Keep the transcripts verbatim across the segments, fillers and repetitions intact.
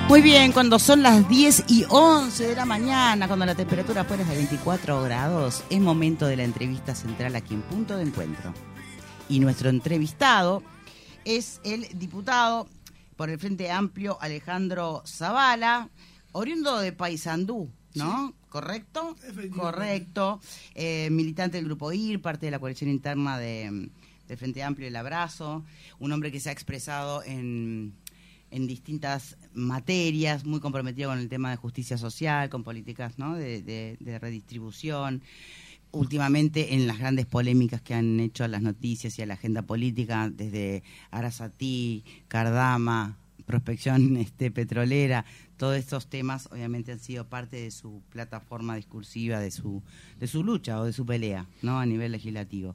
Muy bien, cuando son las diez y once de la mañana, cuando la temperatura afuera es de veinticuatro grados, es momento de la entrevista central aquí en Punto de Encuentro. Y nuestro entrevistado es el diputado por el Frente Amplio Alejandro Zavala, oriundo de Paysandú, ¿no? Sí. ¿Correcto? Correcto. Eh, militante del Grupo I R, parte de la coalición interna de, del Frente Amplio El Abrazo, un hombre que se ha expresado en... en distintas materias, muy comprometido con el tema de justicia social, con políticas, ¿no?, de, de, de redistribución, últimamente en las grandes polémicas que han hecho a las noticias y a la agenda política, desde Arasatí, Cardama, prospección este, petrolera, todos estos temas obviamente han sido parte de su plataforma discursiva, de su, de su lucha o de su pelea, ¿no?, a nivel legislativo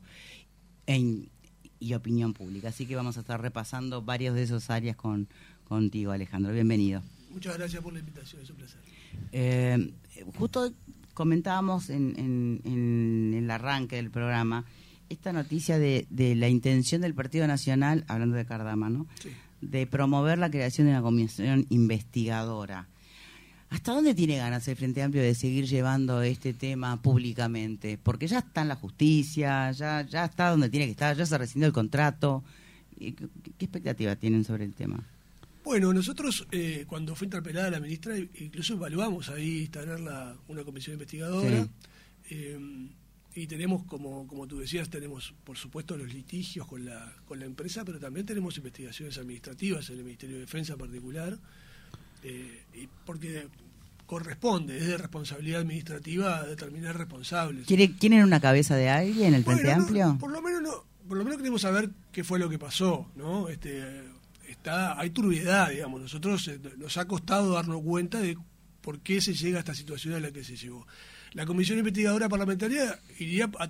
en, y opinión pública. Así que vamos a estar repasando varios de esas áreas con contigo, Alejandro. Bienvenido. Muchas gracias por la invitación, es un placer. Eh, justo comentábamos en, en, en el arranque del programa esta noticia de, de la intención del Partido Nacional, hablando de Cardama, ¿no?, sí, de promover la creación de una comisión investigadora. ¿Hasta dónde tiene ganas el Frente Amplio de seguir llevando este tema públicamente? Porque ya está en la justicia, ya, ya está donde tiene que estar, ya se rescindió el contrato. ¿Qué, qué expectativa tienen sobre el tema? Bueno, nosotros eh, cuando fue interpelada la ministra, incluso evaluamos ahí instalar la, una comisión investigadora, sí, eh, y tenemos, como como tú decías, tenemos por supuesto los litigios con la con la empresa, pero también tenemos investigaciones administrativas en el Ministerio de Defensa en particular, eh, y porque corresponde, es de responsabilidad administrativa determinar responsables. ¿Quieren una cabeza de alguien en el Frente bueno, Amplio? No, por lo menos no, por lo menos queremos saber qué fue lo que pasó, ¿no? Este Está, hay turbiedad, digamos. Nosotros eh, nos ha costado darnos cuenta de por qué se llega a esta situación a la que se llegó. La Comisión Investigadora Parlamentaria iría a,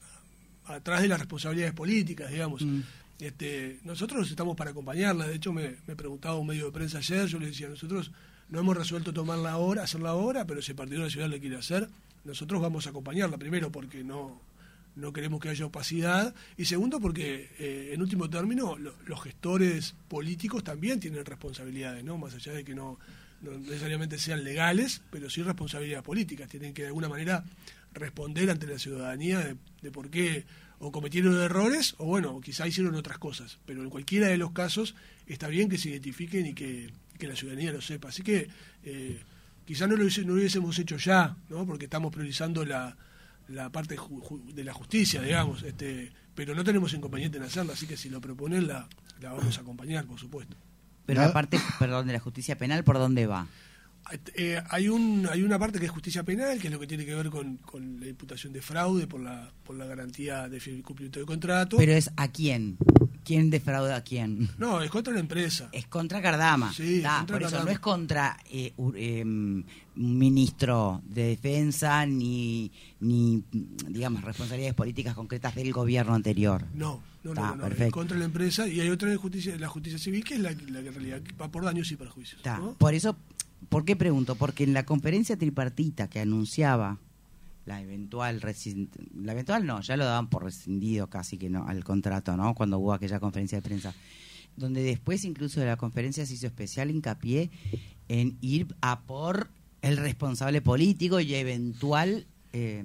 a, atrás de las responsabilidades políticas, digamos. Mm. Este, nosotros estamos para acompañarla. De hecho, me, me preguntaba un medio de prensa ayer, yo le decía, nosotros no hemos resuelto tomarla ahora, hacerla ahora, pero si el Partido Nacional le quiere hacer, nosotros vamos a acompañarla. Primero, porque no... no queremos que haya opacidad, y segundo porque eh, en último término lo, los gestores políticos también tienen responsabilidades, ¿no?, más allá de que no, no necesariamente sean legales, pero sí responsabilidades políticas, tienen que de alguna manera responder ante la ciudadanía de, de por qué o cometieron errores o bueno, quizá hicieron otras cosas, pero en cualquiera de los casos está bien que se identifiquen y que, que la ciudadanía lo sepa, así que eh, quizá no lo, no lo hubiésemos hecho ya, ¿no?, porque estamos priorizando la la parte ju, ju, de la justicia, digamos, este, pero no tenemos inconveniente en hacerla, así que si lo proponen la, la vamos a acompañar, por supuesto. Pero la parte, perdón, de la justicia penal, ¿por dónde va? Eh, hay un hay una parte que es justicia penal, que es lo que tiene que ver con, con la imputación de fraude por la por la garantía de cumplimiento de contrato. Pero es ¿a quién? ¿Quién defrauda a quién? No, es contra la empresa. Es contra Cardama. Sí, ah, contra por eso Cardama. No es contra eh, eh, un ministro de defensa ni, ni, digamos, responsabilidades políticas concretas del gobierno anterior. No, no, Ta, no, no, perfecto. es contra la empresa, y hay otra en justicia, la justicia civil, que es la, la que en realidad va por daños y perjuicios, ¿no? Por eso, ¿por qué pregunto? Porque en la conferencia tripartita que anunciaba la eventual rescind... la eventual no, ya lo daban por rescindido casi que no al contrato, ¿no?, cuando hubo aquella conferencia de prensa, donde después incluso de la conferencia se hizo especial hincapié en ir a por el responsable político y eventual eh,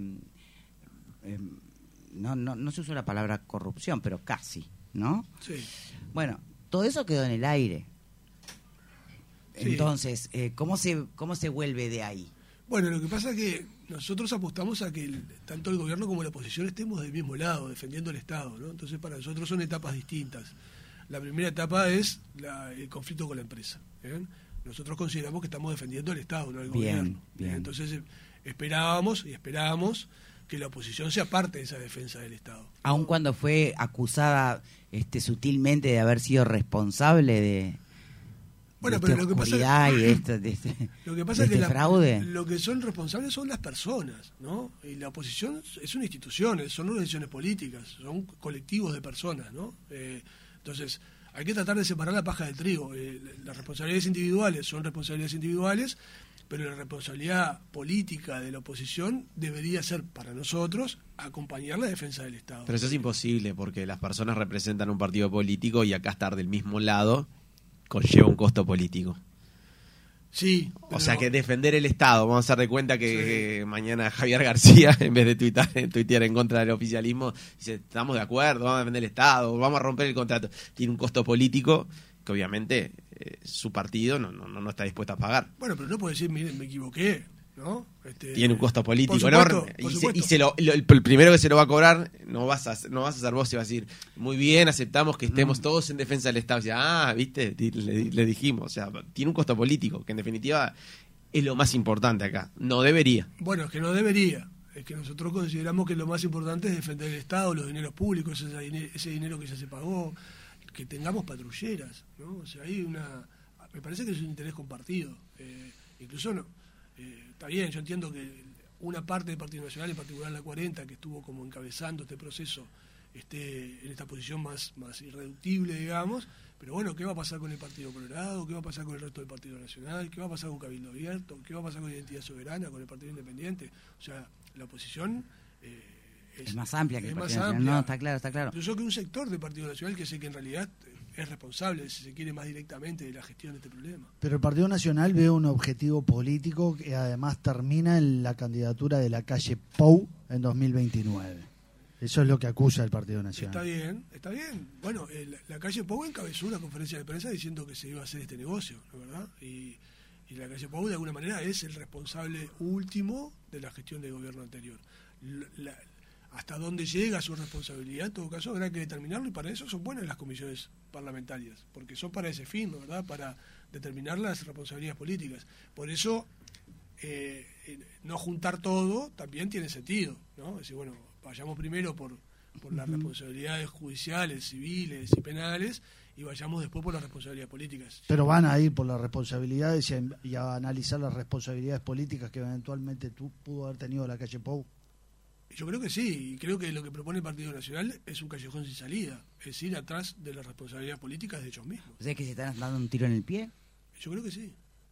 eh, no, no, no se usó la palabra corrupción, pero casi, ¿no? Sí. Bueno, todo eso quedó en el aire. Sí. Entonces, eh, ¿cómo se cómo se vuelve de ahí? Bueno, lo que pasa es que nosotros apostamos a que el, tanto el gobierno como la oposición estemos del mismo lado, defendiendo el Estado, ¿no? Entonces, para nosotros son etapas distintas. La primera etapa es la, el conflicto con la empresa, ¿bien? Nosotros consideramos que estamos defendiendo el Estado, no el bien, gobierno. Bien. Entonces, esperábamos y esperábamos que la oposición sea parte de esa defensa del Estado. Aun cuando fue acusada este, sutilmente de haber sido responsable de... Bueno, de pero lo que pasa, y esto, de este, lo que pasa de es que este la, fraude. lo que son responsables son las personas, ¿no? Y la oposición es una institución, son organizaciones políticas, son colectivos de personas, ¿no? Eh, entonces, hay que tratar de separar la paja del trigo. Eh, las responsabilidades individuales son responsabilidades individuales, pero la responsabilidad política de la oposición debería ser para nosotros acompañar la defensa del Estado. Pero eso es imposible, porque las personas representan un partido político y acá estar del mismo lado conlleva un costo político. Sí. O sea pero- que defender el Estado, vamos a hacer de cuenta que Sí. eh, mañana Javier García, en vez de tuitar, tuitear en contra del oficialismo, dice, estamos de acuerdo, vamos a defender el Estado, vamos a romper el contrato. Tiene un costo político que obviamente eh, su partido no, no, no está dispuesto a pagar. Bueno, pero no puede decir, miren, me equivoqué, ¿no? Este, Tiene un costo político por supuesto, enorme. por Y, se, supuesto. y se lo, lo- el, el primero que se lo va a cobrar no vas a, no vas a ser vos, y vas a decir, muy bien, aceptamos que estemos todos en defensa del Estado. Y dice, ah, viste, Di- le, le dijimos. O sea, tiene un costo político, que en definitiva es lo más importante acá. No debería. Bueno, es que no debería. Es que nosotros consideramos que lo más importante es defender el Estado, los dineros públicos, ese, dine- ese dinero que ya se pagó, que tengamos patrulleras, ¿no? O sea, hay una... Me parece que es un interés compartido. Eh, incluso no... Eh, está bien, yo entiendo que una parte del Partido Nacional, en particular la cuarenta, que estuvo como encabezando este proceso, esté en esta posición más, más irreductible, digamos, pero bueno, ¿qué va a pasar con el Partido Colorado? ¿Qué va a pasar con el resto del Partido Nacional? ¿Qué va a pasar con Cabildo Abierto? ¿Qué va a pasar con Identidad Soberana, con el Partido Independiente? O sea, la oposición... Eh, Es más amplia que es el más Partido Nacional. amplia. No, está claro, está claro. Incluso que un sector del Partido Nacional que sé que en realidad es responsable, si se quiere, más directamente de la gestión de este problema. Pero el Partido Nacional ve un objetivo político que además termina en la candidatura de la calle Pou en dos mil veintinueve. Eso es lo que acusa el Partido Nacional. Está bien, está bien. Bueno, eh, la, la calle Pou encabezó una conferencia de prensa diciendo que se iba a hacer este negocio, ¿no es verdad? Y, y la calle Pou de alguna manera es el responsable último de la gestión del gobierno anterior. La- la- hasta dónde llega su responsabilidad, en todo caso, habrá que determinarlo, y para eso son buenas las comisiones parlamentarias, porque son para ese fin, ¿no, verdad? Para determinar las responsabilidades políticas. Por eso, eh, eh, no juntar todo también tiene sentido, ¿no? Es decir, bueno, vayamos primero por, por las responsabilidades judiciales, civiles y penales, y vayamos después por las responsabilidades políticas. Pero van a ir por las responsabilidades y a, y a analizar las responsabilidades políticas que eventualmente tú pudo haber tenido la calle Pou. Yo creo que sí, y creo que lo que propone el Partido Nacional es un callejón sin salida, es ir atrás de las responsabilidades políticas de ellos mismos. O sea que se están dando un tiro en el pie. Yo creo que sí.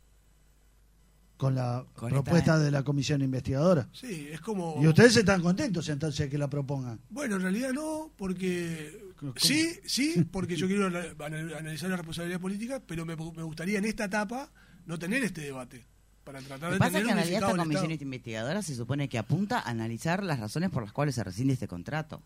Con la Con propuesta esta- de la comisión investigadora. Sí, es como... Y ustedes están contentos entonces que la propongan. Bueno, en realidad no, porque... ¿Cómo? Sí, sí, porque yo quiero ana- ana- analizar la responsabilidad política, pero me, me gustaría en esta etapa no tener este debate, para tratar Lo de que pasa es tener que en realidad unificado esta el comisión Estado. investigadora se supone que apunta a analizar las razones por las cuales se rescinde este contrato.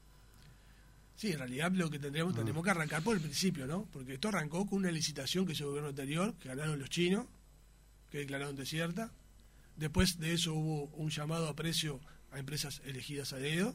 Sí, en realidad lo que tendríamos, tendríamos que arrancar por el principio, ¿no? Porque esto arrancó con una licitación que hizo el gobierno anterior, que ganaron los chinos, que declararon desierta. Después de eso hubo un llamado a precio a empresas elegidas a dedo,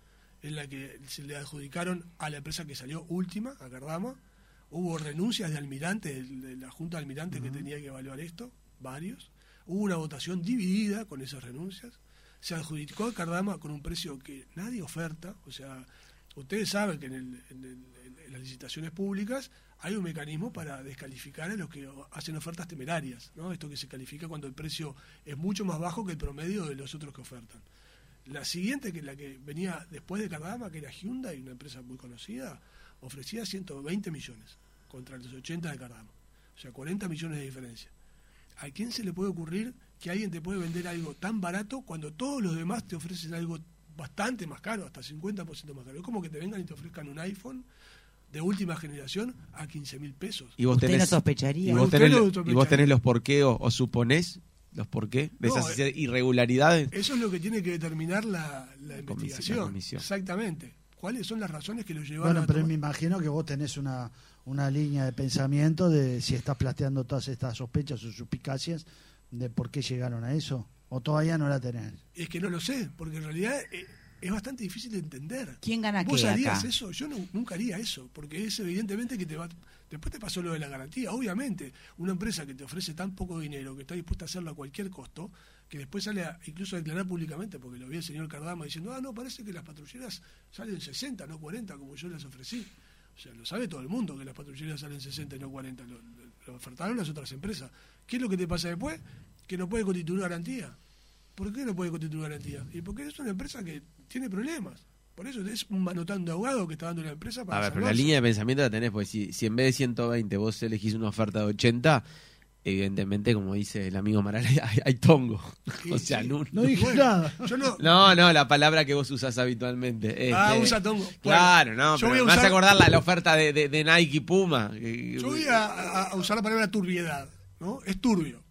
en la que se le adjudicaron a la empresa que salió última, a Cardama. Hubo renuncias de almirantes, de de la Junta de Almirantes que tenía que evaluar esto, varios. Hubo una votación dividida con esas renuncias. Se adjudicó a Cardama con un precio que nadie oferta, o sea, ustedes saben que en, el- en el- en las licitaciones públicas hay un mecanismo para descalificar a los que hacen ofertas temerarias, ¿no? Esto que se califica cuando el precio es mucho más bajo que el promedio de los otros que ofertan. La siguiente, que la que venía después de Cardama, que era Hyundai, una empresa muy conocida, ofrecía ciento veinte millones contra los ochenta de Cardama. O sea, cuarenta millones de diferencia. ¿A quién se le puede ocurrir que alguien te puede vender algo tan barato cuando todos los demás te ofrecen algo bastante más caro, hasta cincuenta por ciento más caro? Es como que te vengan y te ofrezcan un iPhone de última generación a quince mil pesos. Y vos Usted tenés, no sospecharía. y vos Usted tenés, no y sospecharía. vos tenés los por qué o, o suponés los por qué de No, esas eh, irregularidades. Eso es lo que tiene que determinar la, la investigación. la comisión. Exactamente. ¿Cuáles son las razones que lo llevaron Bueno, a pero tomar? me imagino que vos tenés una, una línea de pensamiento de si estás planteando todas estas sospechas o suspicacias de por qué llegaron a eso. ¿O todavía no la tenés? Es que no lo sé, porque en realidad eh, es bastante difícil de entender. ¿Quién gana ¿Vos qué harías acá? eso? Yo no- nunca haría eso, porque es evidentemente que te va... Después te pasó lo de la garantía. Obviamente, una empresa que te ofrece tan poco dinero, que está dispuesta a hacerlo a cualquier costo, que después sale a, incluso a declarar públicamente, porque lo vi el señor Cardama diciendo, ah, no, parece que las patrulleras salen sesenta, no cuarenta, como yo las ofrecí. O sea, lo sabe todo el mundo que las patrulleras salen sesenta y no cuarenta. Lo, lo- lo ofertaron las otras empresas. ¿Qué es lo que te pasa después? Que no puede constituir garantía. ¿Por qué no puede constituir garantía? Y porque es una empresa que tiene problemas. Por eso es un manotán de ahogado que está dando la empresa para A ver, pero la salvarse. línea de pensamiento la tenés, porque si, si en vez de ciento veinte vos elegís una oferta de ochenta, evidentemente, como dice el amigo Maral, hay, hay tongo. Sí, o sea, sí. no, No dije Bueno, nada. Yo no, no, no, la palabra que vos usás habitualmente. Ah, Este, usa tongo. Bueno, Claro, no, yo pero voy a me hace usar- acordar la, la oferta de, de, de Nike y Puma. que- Yo voy a, a- a usar la palabra turbiedad, ¿no? Es turbio.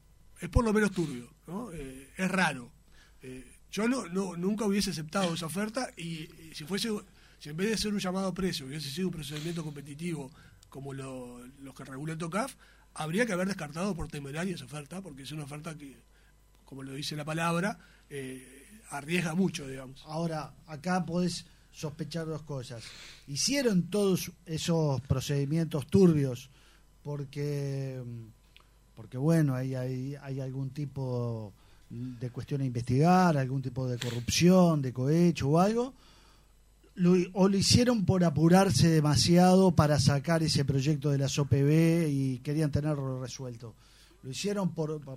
es por lo menos turbio, ¿no? Eh, es raro. Eh, yo no, no nunca hubiese aceptado esa oferta y, y si fuese si en vez de ser un llamado a precio hubiese sido un procedimiento competitivo como lo, los que regula el TOCAF, habría que haber descartado por temeraria esa oferta, porque es una oferta que, como lo dice la palabra, eh, arriesga mucho, digamos. Ahora, acá podés sospechar dos cosas. Hicieron todos esos procedimientos turbios porque, porque bueno, hay, hay, hay algún tipo de cuestión a investigar, algún tipo de corrupción, de cohecho o algo, lo, o lo hicieron por apurarse demasiado para sacar ese proyecto de las O P B y querían tenerlo resuelto. ¿Lo hicieron por, por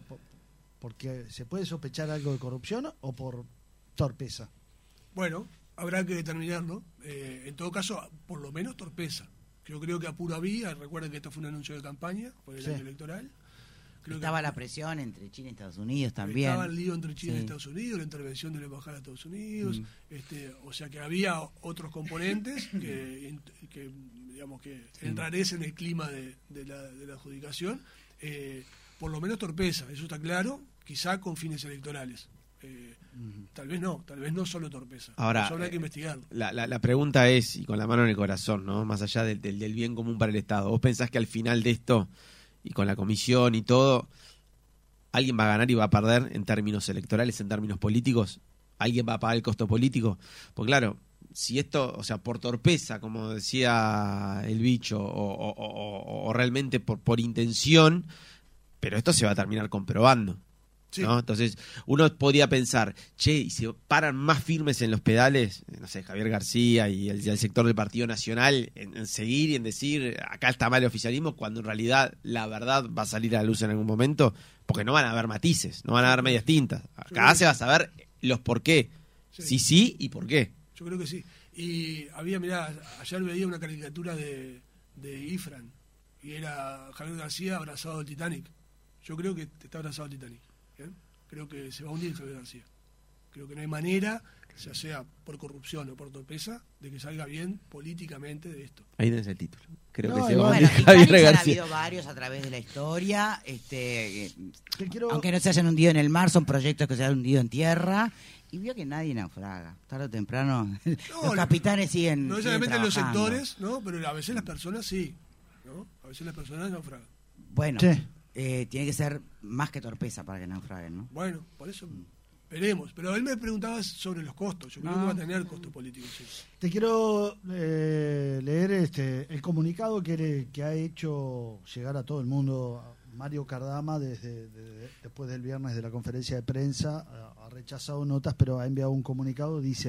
porque se puede sospechar algo de corrupción o por torpeza? Bueno, habrá que determinarlo. Eh, en todo caso, por lo menos torpeza. Yo creo que apuro había. Recuerden que esto fue un anuncio de campaña por el Sí. año electoral. Creo Estaba que la presión entre China y Estados Unidos también. Estaba el lío entre China Sí. y Estados Unidos, la intervención de la embajada de Estados Unidos. Mm. este, o sea que había otros componentes que, que digamos que enrarecen el clima de, de, la, de la adjudicación. Eh, por lo menos torpeza, eso está claro, quizá con fines electorales. Eh, Ujú. Tal vez no, tal vez no solo torpeza. Ahora, Eso habrá eh, que investigarlo. La, la, la pregunta es, y con la mano en el corazón, ¿no? Más allá del, del, del bien común para el Estado, ¿vos pensás que al final de esto, y con la comisión y todo, alguien va a ganar y va a perder en términos electorales, en términos políticos? ¿Alguien va a pagar el costo político? Pues claro, si esto, o sea, por torpeza, como decía el bicho, o, o, o, o realmente por, por intención, pero esto se va a terminar comprobando. Sí. ¿No? Entonces, uno podría pensar, che, y se paran más firmes en los pedales, no sé, Javier García y el, y el sector del Partido Nacional, en, en seguir y en decir, acá está mal el oficialismo, cuando en realidad la verdad va a salir a la luz en algún momento, porque no van a haber matices, no van a haber medias tintas. Acá se va a saber los por qué, Sí. sí, sí y por qué. Yo creo que sí. Y había, mirá, ayer veía una caricatura de, de Ifran, y era Javier García abrazado al Titanic. Yo creo que está abrazado al Titanic. ¿Bien? Creo que se va a hundir Javier García. Creo que no hay manera, ya sea por corrupción o por torpeza, de que salga bien políticamente de esto. Ahí tenés el título. Creo No, que se igual- va a Bueno, hundir Javier Titanics han García. habido varios a través de la historia, este, eh, Te quiero- aunque no se hayan hundido en el mar, son proyectos que se han hundido en tierra, y vio que nadie naufraga. Tarde o temprano, No, los capitanes siguen No siguen necesariamente en los trabajando. sectores, ¿no? Pero a veces las personas sí. ¿No? A veces las personas naufragan. Bueno, Sí. eh, tiene que ser más que torpeza para que naufraguen, ¿no? Bueno, por eso veremos. Pero él me preguntaba sobre los costos. Yo creo No. que va a tener costos políticos, sí. Te quiero eh, leer este el comunicado que, le- que ha hecho llegar a todo el mundo Mario Cardama desde, de- después del viernes de la conferencia de prensa. Ha, ha rechazado notas, pero ha enviado un comunicado. Dice: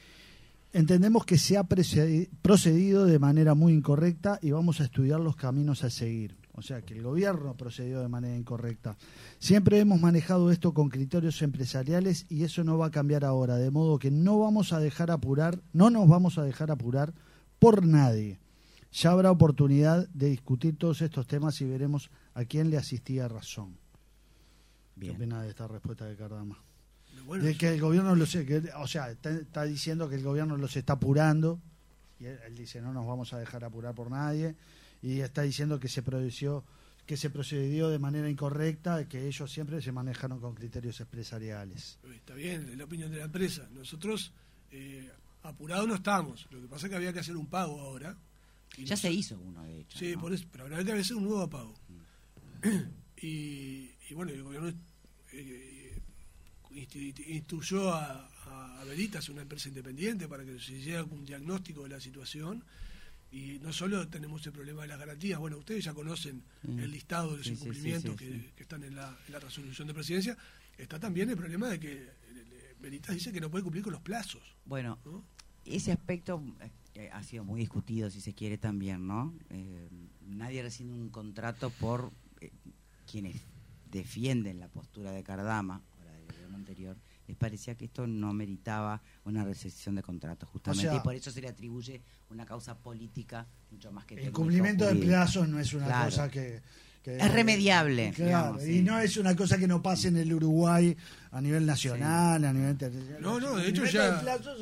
entendemos que se ha procedi- procedido de manera muy incorrecta y vamos a estudiar los caminos a seguir. O sea, que el gobierno procedió de manera incorrecta. Siempre hemos manejado esto con criterios empresariales y eso no va a cambiar ahora, de modo que no vamos a dejar apurar, no nos vamos a dejar apurar por nadie. Ya habrá oportunidad de discutir todos estos temas y veremos a quién le asistía razón. Bien. ¿Qué opina de esta respuesta de Cardama? Bueno, De que el gobierno los, que, o sea, está, está diciendo que el gobierno los está apurando y él, él dice no nos vamos a dejar apurar por nadie y está diciendo que se procedió que se procedió de manera incorrecta, que ellos siempre se manejaron con criterios empresariales. está bien, es la opinión de la empresa. Nosotros eh, apurados no estamos. Lo que pasa es que había que hacer un pago ahora. Y Ya nos- se hizo uno, de hecho. Sí, ¿no? por eso, pero habrá que hacer un nuevo pago. y, y bueno, el gobierno eh, insti- instruyó a, a Veritas, una empresa independiente, para que se llegue a un diagnóstico de la situación. Y no solo tenemos el problema de las garantías, bueno, ustedes ya conocen Mm. el listado de los Sí, sí, sí, incumplimientos sí, que, sí. que están en la, en la resolución de presidencia. Está también el problema de que eh, Veritas dice que no puede cumplir con los plazos, Bueno, ¿no? ese aspecto eh, ha sido muy discutido, si se quiere, también, ¿no? Eh, nadie recibe un contrato por eh, quienes defienden la postura de Cardama, o la del gobierno anterior, les parecía que esto no meritaba una rescisión de contrato, justamente, O sea, y por eso se le atribuye una causa política mucho más que El técnico cumplimiento de jurídica. plazos no es una Claro. cosa que, que- Es remediable, claro, digamos, y sí. no es una cosa que no pase en el Uruguay a nivel nacional, a nivel internacional. No, no, Los de hecho cumplimientos ya- de plazos son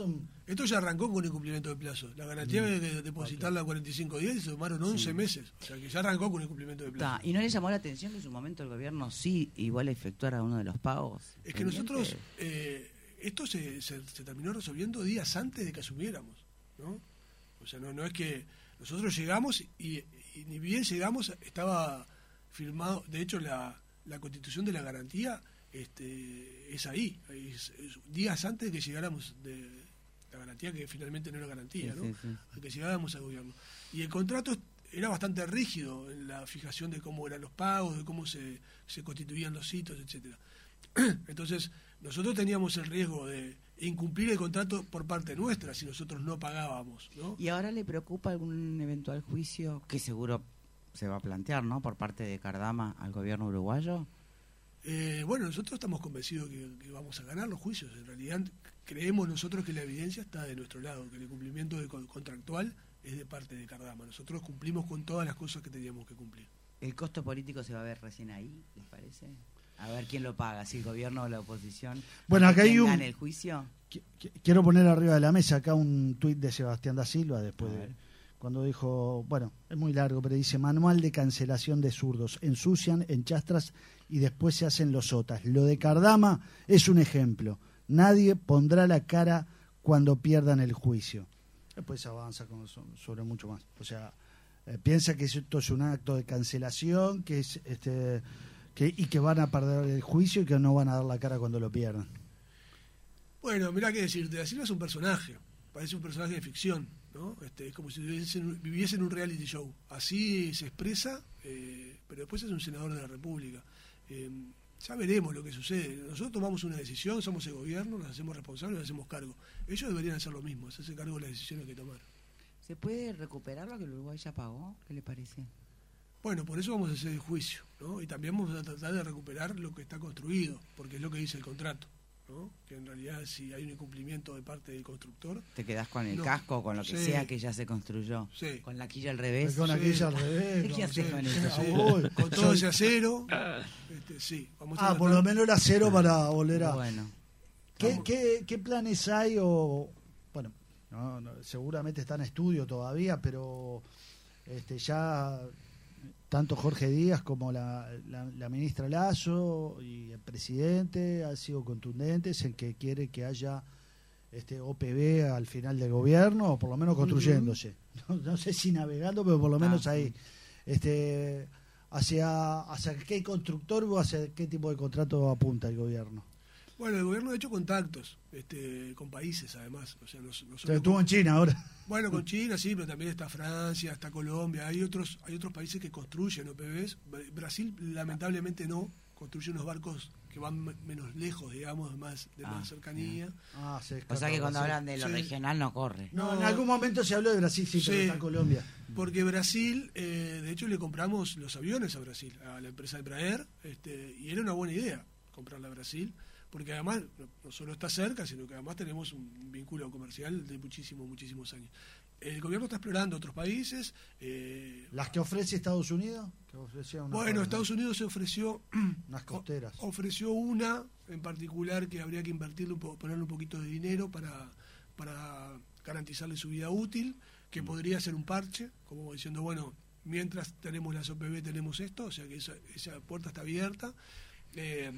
Esto ya arrancó con incumplimiento de plazo. La garantía de, de depositarla a cuarenta y cinco días y se tomaron once sí. meses. O sea que ya arrancó con incumplimiento de plazo. ¿Y no le llamó la atención que en su momento el gobierno sí igual efectuara uno de los pagos? Es que nosotros, eh, esto se, se, se terminó resolviendo días antes de que asumiéramos, ¿no? O sea, no, no es que nosotros llegamos y, y ni bien llegamos estaba firmado, de hecho la, la constitución de la garantía este, es ahí, es, es días antes de que llegáramos de la garantía, que finalmente no era garantía, sí, ¿no? Sí, sí. A que llegáramos al gobierno. Y el contrato era bastante rígido en la fijación de cómo eran los pagos, de cómo se, se constituían los sitios, etcétera. Entonces, nosotros teníamos el riesgo de incumplir el contrato por parte nuestra si nosotros no pagábamos, ¿no? ¿Y ahora le preocupa algún eventual juicio que seguro se va a plantear, ¿no?, por parte de Cardama al gobierno uruguayo? Eh, bueno, nosotros estamos convencidos que, que vamos a ganar los juicios. En realidad creemos nosotros que la evidencia está de nuestro lado, que el cumplimiento de contractual es de parte de Cardama. Nosotros cumplimos con todas las cosas que teníamos que cumplir. ¿El costo político se va a ver recién ahí, les parece? A ver quién lo paga, si el gobierno o la oposición. Bueno, acá hay un... ¿Gana el juicio? Quiero poner arriba de la mesa acá un tuit de Sebastián da Silva después de... Cuando dijo, bueno, es muy largo, pero dice: manual de cancelación de zurdos, ensucian, enchastras y después se hacen los sotas. Lo de Cardama es un ejemplo. Nadie pondrá la cara cuando pierdan el juicio. Después avanza con, sobre mucho más. O sea, eh, piensa que esto es un acto de cancelación, que es este que y que van a perder el juicio y que no van a dar la cara cuando lo pierdan. Bueno, mirá qué decirte, Da Silva es un personaje, parece un personaje de ficción, ¿no? Este, es como si viviese en, viviese en un reality show. Así se expresa, eh, pero después es un senador de la República. Eh, ya veremos lo que sucede. Nosotros tomamos una decisión, somos el gobierno, nos hacemos responsables, nos hacemos cargo. Ellos deberían hacer lo mismo, hacerse cargo de las decisiones que tomaron. ¿Se puede recuperar lo que el Uruguay ya pagó? ¿Qué le parece? Bueno, por eso vamos a hacer el juicio, ¿no? Y también vamos a tratar de recuperar lo que está construido, porque es lo que dice el contrato, ¿no? Que en realidad si hay un incumplimiento de parte del constructor... ¿Te quedás con el no. casco, con lo que sí. sea que ya se construyó? Sí. ¿Con la quilla al revés? Con la sí. quilla al revés. ¿Qué haces sí. con eso? Sí. Uy, con todo ese acero. Este, sí, vamos a ah, por lo menos el acero para volver a... Bueno. ¿Qué, qué, ¿Qué planes hay? O bueno, no, no, seguramente está en estudio todavía, pero este ya... Tanto Jorge Díaz como la, la, la ministra Lasso y el presidente han sido contundentes en que quiere que haya este O P B al final del gobierno, o por lo menos construyéndose. No, no sé si navegando, pero por lo menos ah, ahí. Este, hacia, ¿Hacia qué constructor o hacia qué tipo de contrato apunta el gobierno? Bueno, el gobierno ha hecho contactos este, con países, además. O sea, no, no Se estuvo en China ahora. Bueno, con China sí, pero también está Francia, está Colombia. Hay otros hay otros países que construyen O P Bs. Brasil, lamentablemente, no. Construye unos barcos que van menos lejos, digamos, más de ah, más cercanía. Ah, sí, o sea que cuando hablan de lo sí. regional no corre. No, en algún momento se habló de Brasil, sí, sí, pero está Colombia. Porque Brasil, eh, de hecho, le compramos los aviones a Brasil, a la empresa Embraer, este, y era una buena idea comprarla a Brasil. Porque además no solo está cerca, sino que además tenemos un vínculo comercial de muchísimos, muchísimos años. El gobierno está explorando otros países. Eh, ¿Las que ofrece Estados Unidos? Que bueno, para... Estados Unidos se ofreció... unas costeras. Ofreció una en particular que habría que invertirle, ponerle un poquito de dinero para, para garantizarle su vida útil, que mm. podría ser un parche, como diciendo, bueno, mientras tenemos las O P B tenemos esto, o sea que esa, esa puerta está abierta. Eh,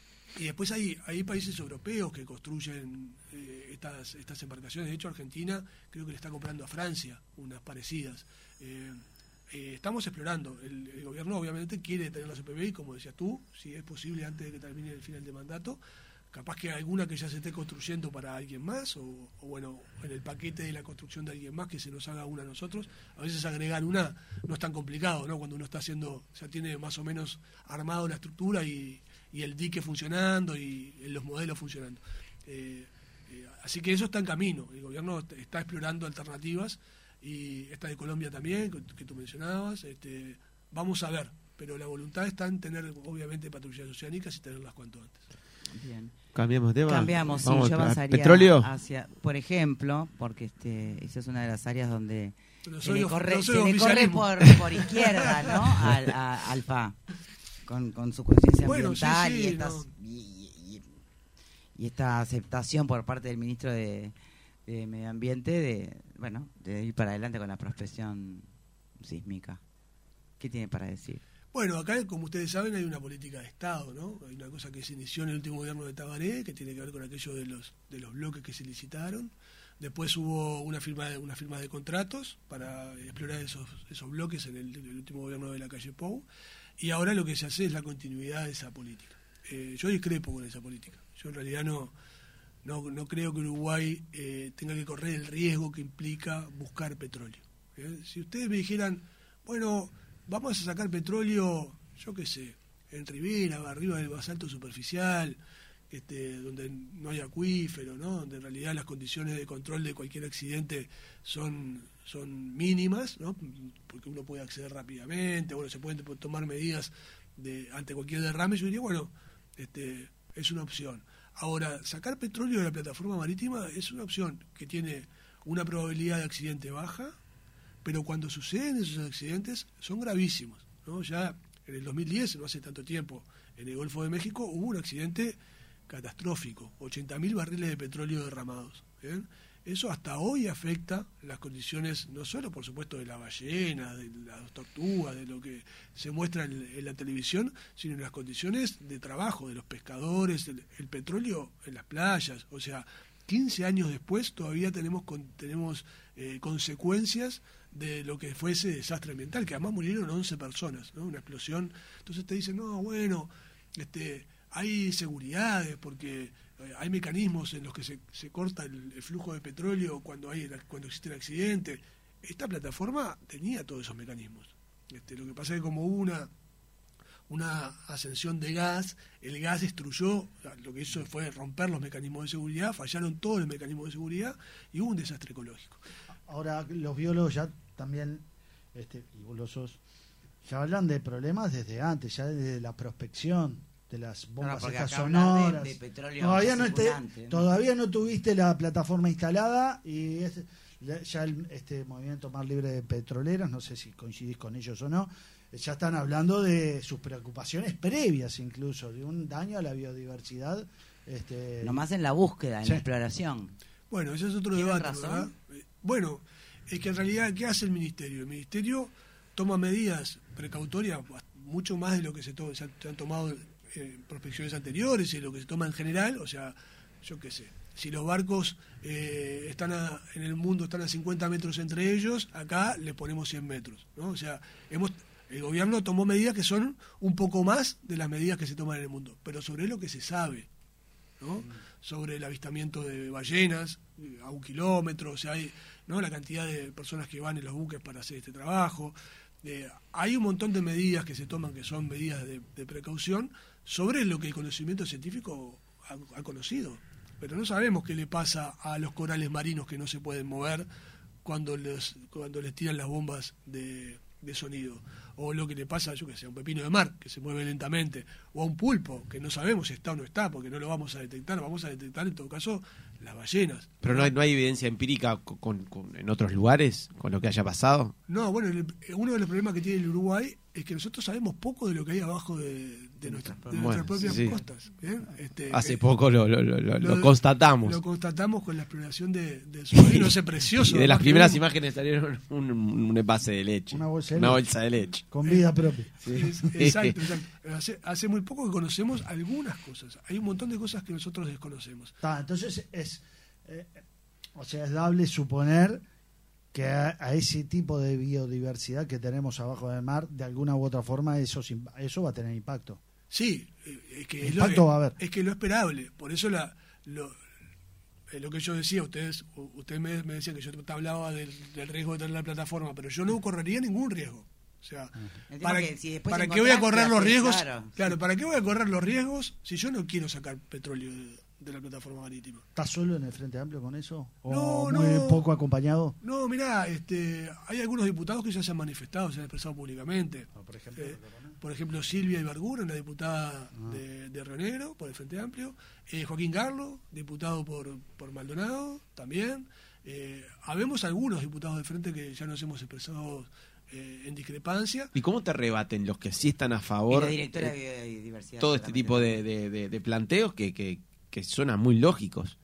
Y después hay, hay países europeos que construyen eh, estas estas embarcaciones. De hecho, Argentina creo que le está comprando a Francia unas parecidas. Eh, eh, estamos explorando. El, el gobierno obviamente quiere tener las O P B y, como decías tú, si es posible antes de que termine el final de mandato, capaz que alguna que ya se esté construyendo para alguien más, o, o bueno, en el paquete de la construcción de alguien más que se nos haga una a nosotros. A veces agregar una no es tan complicado, ¿no? Cuando uno está haciendo, ya tiene más o menos armado la estructura y y el dique funcionando y los modelos funcionando. Eh, eh, así que eso está en camino. El gobierno está explorando alternativas, y esta de Colombia también, que, que tú mencionabas. Este, vamos a ver, pero la voluntad está en tener, obviamente, patrullas oceánicas y tenerlas cuanto antes. Bien. Cambiamos de tema. Cambiamos, sí, Vamos, yo avanzaría ¿petróleo? hacia, por ejemplo, porque este, esa es una de las áreas donde Pero se le corre, no se le corre por, por izquierda, ¿no? Al, a, al F A. Con, con su conciencia bueno, ambiental sí, sí, y, estas, no. y, y, y esta aceptación por parte del ministro de, de medio ambiente de, bueno, de ir para adelante con la prospección sísmica. ¿Qué tiene para decir? Bueno, acá, como ustedes saben, hay una política de Estado, ¿no? Hay una cosa que se inició en el último gobierno de Tabaré, que tiene que ver con aquello de los de los bloques que se licitaron. Después hubo una firma de, una firma de contratos para explorar esos esos bloques en el, en el último gobierno de la calle Pou. Y ahora lo que se hace es la continuidad de esa política. Eh, yo discrepo con esa política. Yo en realidad no no, no creo que Uruguay eh, tenga que correr el riesgo que implica buscar petróleo. ¿eh? Si ustedes me dijeran, bueno, vamos a sacar petróleo, yo qué sé, en Rivera, arriba del basalto superficial, este, donde no hay acuífero, ¿no? Donde en realidad las condiciones de control de cualquier accidente son, son mínimas, ¿no? Porque uno puede acceder rápidamente, bueno, se pueden tomar medidas de, ante cualquier derrame. Yo diría, bueno, este, es una opción. Ahora, sacar petróleo de la plataforma marítima es una opción que tiene una probabilidad de accidente baja, pero cuando suceden esos accidentes son gravísimos, ¿no? Ya en el dos mil diez, no hace tanto tiempo, en el Golfo de México hubo un accidente catastrófico, ochenta mil barriles de petróleo derramados. ¿bien? Eso hasta hoy afecta las condiciones, no solo por supuesto de la ballena, de las tortugas, de lo que se muestra en, en la televisión, sino en las condiciones de trabajo de los pescadores, el, el petróleo en las playas. O sea, quince años después todavía tenemos, con, tenemos eh, consecuencias de lo que fue ese desastre ambiental, que además murieron once personas, ¿no? Una explosión. Entonces te dicen, no, bueno, este, hay seguridades porque eh, hay mecanismos en los que se, se corta el, el flujo de petróleo cuando hay cuando existe el accidente. Esta plataforma tenía todos esos mecanismos. Este, lo que pasa es que como hubo una una ascensión de gas, el gas destruyó, lo que hizo fue romper los mecanismos de seguridad, fallaron todos los mecanismos de seguridad y hubo un desastre ecológico. Ahora, los biólogos ya también, este, y vos lo sos, ya hablan de problemas desde antes, ya desde la prospección de las bombas no, estas acá sonoras. De, de petróleo todavía, no esté, ¿no? todavía no tuviste la plataforma instalada y es, ya el, este movimiento Mar Libre de Petroleros, no sé si coincidís con ellos o no, ya están hablando de sus preocupaciones previas incluso, de un daño a la biodiversidad. Este, Nomás en la búsqueda, en sí. la exploración. Bueno, ese es otro ¿Tienen debate, razón? ¿verdad? Bueno, es que en realidad, ¿qué hace el Ministerio? El Ministerio toma medidas precautorias mucho más de lo que se, to- se han tomado en eh, prospecciones anteriores y de lo que se toma en general. O sea, yo qué sé, si los barcos eh, están a, en el mundo están a cincuenta metros entre ellos, acá le ponemos cien metros, ¿no? O sea, hemos el gobierno tomó medidas que son un poco más de las medidas que se toman en el mundo, pero sobre lo que se sabe, ¿no? Mm. Sobre el avistamiento de ballenas a un kilómetro, o sea, hay, ¿no? La cantidad de personas que van en los buques para hacer este trabajo. Eh, hay un montón de medidas que se toman que son medidas de, de precaución sobre lo que el conocimiento científico ha, ha conocido, pero no sabemos qué le pasa a los corales marinos que no se pueden mover cuando les, cuando les tiran las bombas de, de sonido, o lo que le pasa, yo que sé, a un pepino de mar que se mueve lentamente, o a un pulpo que no sabemos si está o no está porque no lo vamos a detectar. Vamos a detectar en todo caso las ballenas. Pero no hay, no hay evidencia empírica con, con, con, en otros lugares con lo que haya pasado. No, bueno, el, uno de los problemas que tiene el Uruguay es que nosotros sabemos poco de lo que hay abajo de, de, nuestra, de bueno, nuestras propias sí. costas. ¿bien? Este, Hace eh, poco lo, lo, lo, lo, lo constatamos. Lo constatamos con la exploración de, de submarino ese precioso. Y de las primeras vemos. Imágenes salieron un, un envase de leche. Una bolsa de, una leche. bolsa de leche. Con vida propia. Sí. Es, exacto, exacto. Hace, hace muy poco que conocemos algunas cosas. Hay un montón de cosas que nosotros desconocemos. Ah, entonces es, eh, o sea, es dable suponer que a, a ese tipo de biodiversidad que tenemos abajo del mar, de alguna u otra forma, eso, eso va a tener impacto. Sí, es que, es impacto lo, va a haber. Es que lo esperable. Por eso la, lo, lo que yo decía, ustedes ustedes me, me decían que yo te hablaba del, del riesgo de tener la plataforma, pero yo no correría ningún riesgo. O sea, ¿para, que si ¿para qué voy a correr los riesgos? Claro, claro, ¿para qué voy a correr los riesgos si yo no quiero sacar petróleo de, de la plataforma marítima? ¿Estás solo en el Frente Amplio con eso? ¿O no, muy no, poco acompañado? No, mirá, este, hay algunos diputados que ya se han manifestado, se han expresado públicamente. No, por ejemplo, eh, por ejemplo, Silvia Ibargura, una diputada ah. de, de Río Negro, por el Frente Amplio. Eh, Joaquín Garlo, diputado por, por Maldonado, también. Eh, habemos algunos diputados del Frente que ya nos hemos expresado Eh, en discrepancia. ¿Y cómo te rebaten los que sí están a favor? Y la directora de biodiversidad. Todo este tipo de, de, de, de planteos que, que, que suenan muy lógicos.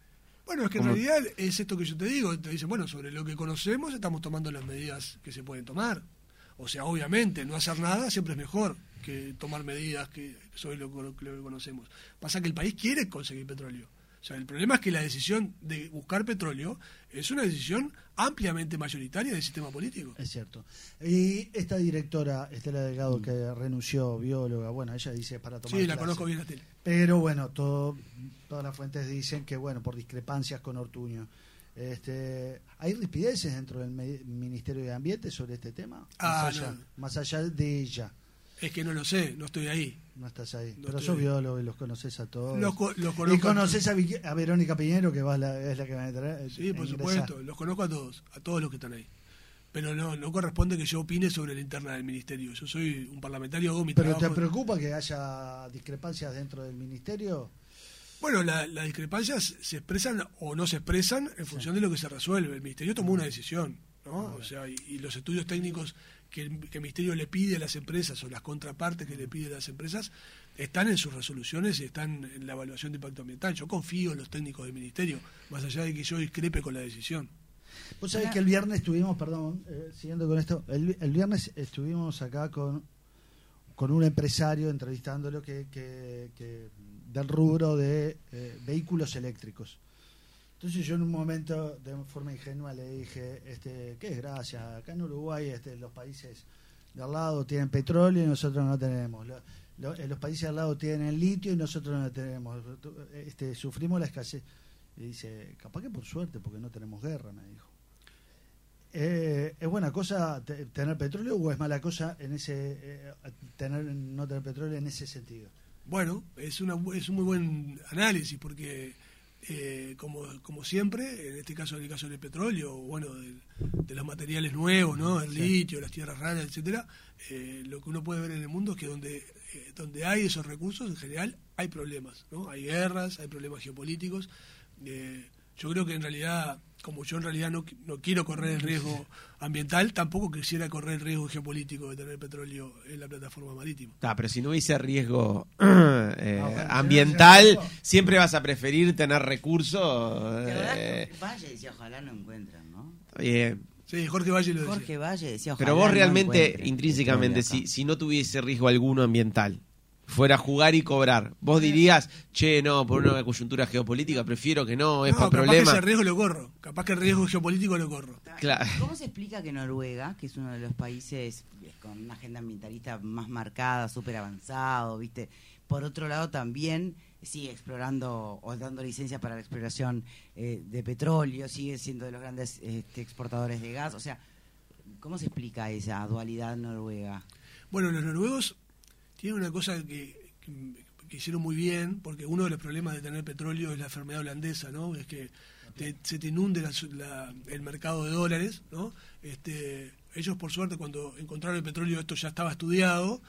Bueno, es que en Como- realidad es esto que yo te digo. Te dicen, bueno, sobre lo que conocemos estamos tomando las medidas que se pueden tomar. O sea, obviamente, no hacer nada siempre es mejor que tomar medidas que sobre lo, lo que conocemos. Pasa que el país quiere conseguir petróleo. O sea, el problema es que la decisión de buscar petróleo es una decisión ampliamente mayoritaria del sistema político. Es cierto. Y esta directora, Estela Delgado, que renunció, bióloga, bueno, ella dice para tomar Sí, la clase. conozco bien la tele. Pero bueno, todo, todas las fuentes dicen que, bueno, por discrepancias con Ortuño. Este, ¿Hay ripideces dentro del me- Ministerio de Ambiente sobre este tema? Ah, más, allá, no. más allá de ella. Es que no lo sé, no estoy ahí. No estás ahí. No Pero estoy sos ahí. biólogo y los conoces a todos. Los, co- los y conozco. conoces a, Vi- a Verónica Piñero, que va a la, es la que va a entrar. Sí, por a ingresar. supuesto, los conozco a todos, a todos los que están ahí. Pero no no corresponde que yo opine sobre la interna del ministerio. Yo soy un parlamentario, hago mi ¿Pero te trabajo. preocupa que haya discrepancias dentro del ministerio? Bueno, la- las discrepancias se expresan o no se expresan en función de lo que se resuelve. El ministerio tomó una decisión, ¿no? O sea, y, y los estudios técnicos que el, que el ministerio le pide a las empresas o las contrapartes que le pide a las empresas están en sus resoluciones y están en la evaluación de impacto ambiental. Yo confío en los técnicos del ministerio, más allá de que yo discrepe con la decisión. Vos sabés que el viernes estuvimos, perdón, eh, siguiendo con esto, el, el viernes estuvimos acá con, con un empresario entrevistándolo que, que, que del rubro de eh, vehículos eléctricos. Entonces yo en un momento, de forma ingenua, le dije, este, ¿qué desgracia? Acá en Uruguay este, los países de al lado tienen petróleo y nosotros no tenemos. Lo- lo- eh, los países de al lado tienen litio y nosotros no tenemos. Este, sufrimos la escasez. Y dice, capaz que por suerte, porque no tenemos guerra, me dijo. Eh, ¿Es buena cosa te- tener petróleo o es mala cosa en ese eh, tener no tener petróleo en ese sentido? Bueno, es, una, es un muy buen análisis porque, eh, como, como siempre, en este caso, en el caso del petróleo, bueno, del- de, los materiales nuevos, ¿no? El Sí. litio, las tierras raras, etcétera, eh, lo que uno puede ver en el mundo es que donde, eh, donde hay esos recursos, en general, hay problemas, ¿no? Hay guerras, hay problemas geopolíticos. Eh, yo creo que en realidad, como yo en realidad no, no quiero correr el riesgo ambiental, tampoco quisiera correr el riesgo geopolítico de tener petróleo en la plataforma marítima. Ah, pero si no hubiese riesgo eh, Ah, bueno, ambiental, si no hubiese riesgo. siempre vas a preferir tener recursos. La verdad eh, que Valle decía, ojalá no encuentran, ¿no? está bien. Sí, Jorge Valle lo decía. Jorge Valle decía, ojalá Pero vos no realmente, encuentren intrínsecamente, petróleo si, acá. si no tuviese riesgo alguno ambiental, fuera a jugar y cobrar, vos dirías, che, no, por una coyuntura geopolítica prefiero que no, es No, para capaz problema. que ese riesgo lo corro. Capaz que el riesgo geopolítico lo corro. Claro. ¿Cómo se explica que Noruega, que es uno de los países eh, con una agenda ambientalista más marcada, súper avanzado, viste, por otro lado también sigue explorando o dando licencias para la exploración eh, de petróleo, sigue siendo de los grandes este, exportadores de gas? O sea, ¿cómo se explica esa dualidad noruega? Bueno, los noruegos tienen una cosa que, que, que hicieron muy bien, porque uno de los problemas de tener petróleo es la enfermedad holandesa, ¿no? Es que te- se te inunde la- la- el mercado de dólares, ¿no? Este, ellos, por suerte, cuando encontraron el petróleo, esto ya estaba estudiado,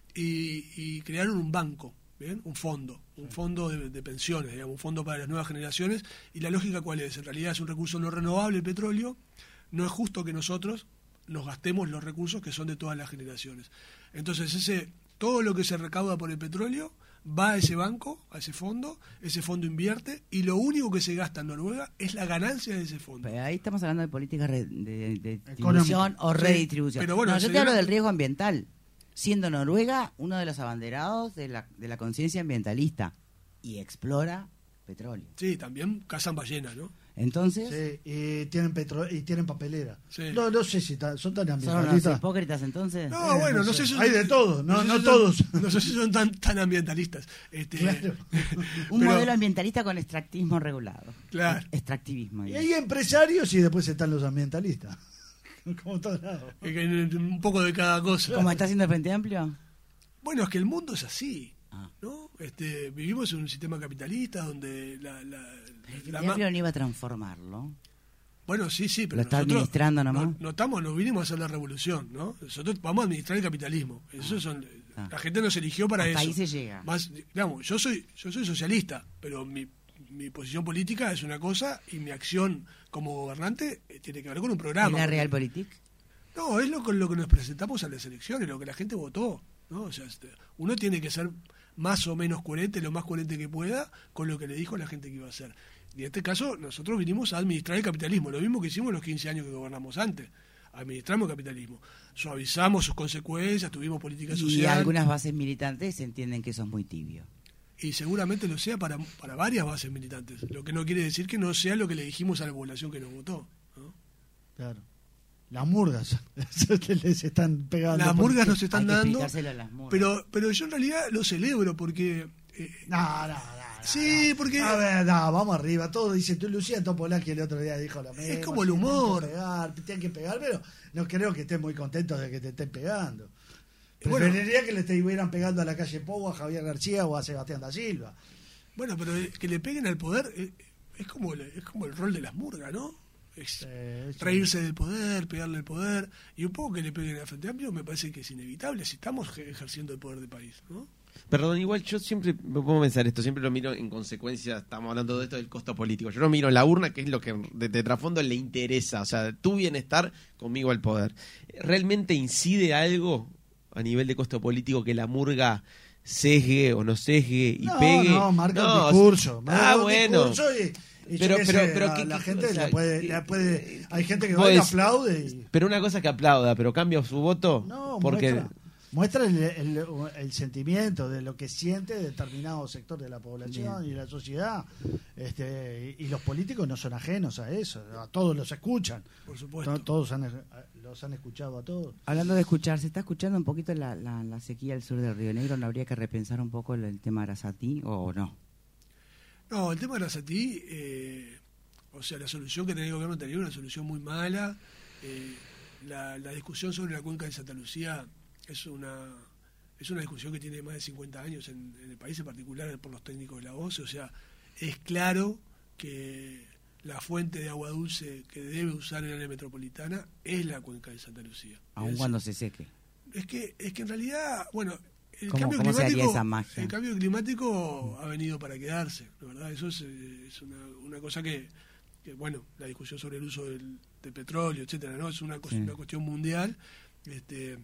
y, y crearon un banco, ¿bien? Un fondo, un fondo de, de pensiones, digamos, un fondo para las nuevas generaciones. Y la lógica, ¿cuál es? En realidad es un recurso no renovable el petróleo, no es justo que nosotros nos gastemos los recursos que son de todas las generaciones. Entonces, ese todo lo que se recauda por el petróleo va a ese banco, a ese fondo, ese fondo invierte, y lo único que se gasta en Noruega es la ganancia de ese fondo. Pero ahí estamos hablando de política re- de, de Económica. distribución o Sí, redistribución. pero bueno, no, yo se te hablo dio- del riesgo ambiental, siendo Noruega uno de los abanderados de la, de la conciencia ambientalista y explora petróleo. Sí, también cazan ballenas, ¿no? Entonces, Sí, y tienen petro y tienen papelera. Sí. No, no sé si ta- son tan ¿son unos ambientalistas. hipócritas entonces? No, Eh, bueno, no no sé. sé si Hay de todo, no- sé no si son- todos. No sé si son tan, tan ambientalistas. Este, Claro. Un pero- modelo ambientalista con extractivismo regulado. Claro. Extractivismo. Y digamos. hay empresarios y después están los ambientalistas. Como en todos lados. Es que un poco de cada cosa. ¿Cómo está haciendo el Frente Amplio? Bueno, es que el mundo es así, Ah. ¿no? Este, vivimos en un sistema capitalista donde la, la, El Frente la ma- Amplio no iba a transformarlo. Bueno, sí, sí, pero Lo está nosotros administrando nomás. No, no estamos, no vinimos a hacer la revolución, ¿no? Nosotros vamos a administrar el capitalismo. Eso son, Ah. la gente nos eligió para Hasta eso. ahí se llega. Más, digamos, yo soy, yo soy socialista, pero mi, mi posición política es una cosa y mi acción como gobernante eh, tiene que ver con un ¿Es programa. la Realpolitik? No, es lo con lo que nos presentamos a las elecciones, lo que la gente votó, ¿no? O sea, este, uno tiene que ser más o menos coherente, lo más coherente que pueda, con lo que le dijo la gente que iba a hacer. Y en este caso, nosotros vinimos a administrar el capitalismo, lo mismo que hicimos los quince años que gobernamos antes. Administramos el capitalismo, suavizamos sus consecuencias, tuvimos política social. Y algunas bases militantes entienden que eso es muy tibio. Y seguramente lo sea para, para varias bases militantes, lo que no quiere decir que no sea lo que le dijimos a la población que nos votó, ¿no? Claro. Las murgas les están pegando. Las murgas nos están Hay que dando, explicárselo a las murgas. pero pero yo en realidad lo celebro porque... Eh, No, no, no. sí, no. porque... A ver, no, vamos arriba. Todo dice tú, Lucía Topolaki el otro día dijo lo mismo. Es como el sí, humor. Tienen que pegar, tienen que pegar, pero no creo que estén muy contentos de que te estén pegando. Bueno. Preferiría que le estuvieran pegando a la calle Pou, a Javier García o a Sebastián da Silva. Bueno, pero que le peguen al poder eh, es como el, es como el rol de las murgas, ¿no? Es Sí, sí. reírse del poder, pegarle el poder, y un poco que le peguen al Frente Amplio me parece que es inevitable si estamos ge- ejerciendo el poder del país, ¿no? Perdón, igual yo siempre me puedo pensar esto, siempre lo miro en consecuencia, estamos hablando de esto del costo político. Yo lo miro en la urna, que es lo que de, de trasfondo le interesa, o sea, tu bienestar conmigo al poder. ¿Realmente incide algo a nivel de costo político que la murga sesgue o no sesgue y no, pegue? No, marca No, un discurso. Marca ah, un bueno. discurso y, y Pero- yo qué pero- sé, pero la, qué- la qué- gente o sea, la puede, qué- la puede, hay gente que vos va y decís- aplaude y, Pero una cosa es que aplauda, pero cambia su voto no, porque... muestra, muestra el, el, el sentimiento de lo que siente determinado sector de la población y de la sociedad, este, y, y los políticos no son ajenos a eso, a todos los escuchan, Por supuesto. To- todos han, los han escuchado a todos. Hablando de escuchar, se está escuchando un poquito la, la, la sequía al sur del Río Negro. ¿No habría que repensar un poco el, el tema Arasatí o no? No, el tema de Arasatí, eh, o sea, la solución que tenía el gobierno anterior, una solución muy mala. Eh, la, la discusión sobre la cuenca de Santa Lucía es una es una discusión que tiene más de cincuenta años en, en el país, en particular por los técnicos de la O C E. O sea, es claro que la fuente de agua dulce que debe usar el área metropolitana es la cuenca de Santa Lucía. Aun Es- cuando se seque. es que es que en realidad, bueno, el ¿Cómo- cambio cómo se haría climático, esa magia? el cambio climático ha venido para quedarse, la verdad, eso es, eh, es una, una cosa que, que, bueno, la discusión sobre el uso del, del petróleo, etcétera, ¿no? Es una, co- Sí. una cuestión mundial. Este,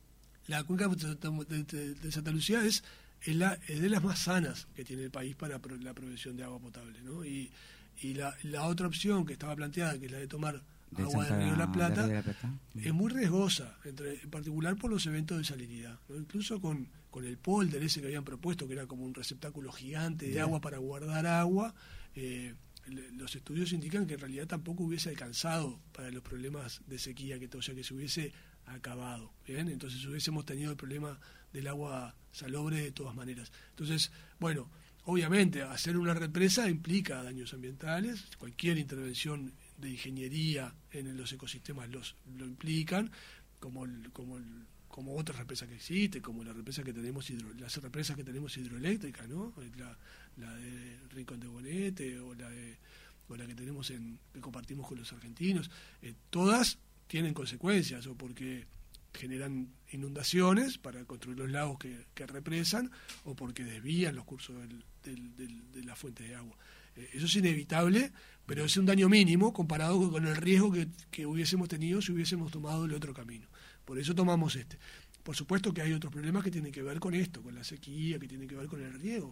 la cuenca de, de- de Santa Lucía es, es, la, es de las más sanas que tiene el país para pro- la provisión de agua potable, ¿no? Y, y la, la otra opción que estaba planteada, que es la de tomar De agua Santa- del Río de la Plata, de Río de la Plata. es muy riesgosa, entre, en particular por los eventos de salinidad, ¿no? Incluso con, con el polder ese que habían propuesto, que era como un receptáculo gigante de Bien. agua para guardar agua, eh, le- los estudios indican que en realidad tampoco hubiese alcanzado para los problemas de sequía, que, o sea, que se hubiese acabado, ¿bien? Entonces hubiésemos tenido el problema del agua salobre de todas maneras. Entonces, bueno, obviamente hacer una represa implica daños ambientales, cualquier intervención de ingeniería en los ecosistemas los lo implican, como el, como el, como otras represas que existen, como la represa que tenemos hidro, las represas que tenemos hidroeléctricas, ¿no? La, la de Rincón de Bonete o la de o la que tenemos en que compartimos con los argentinos, eh, todas tienen consecuencias, o porque generan inundaciones para construir los lagos que, que represan, o porque desvían los cursos del, del, del, de las fuentes de agua. Eh, eso es inevitable, pero es un daño mínimo comparado con el riesgo que, que hubiésemos tenido si hubiésemos tomado el otro camino. Por eso tomamos este. Por supuesto que hay otros problemas que tienen que ver con esto, con la sequía, que tienen que ver con el riego.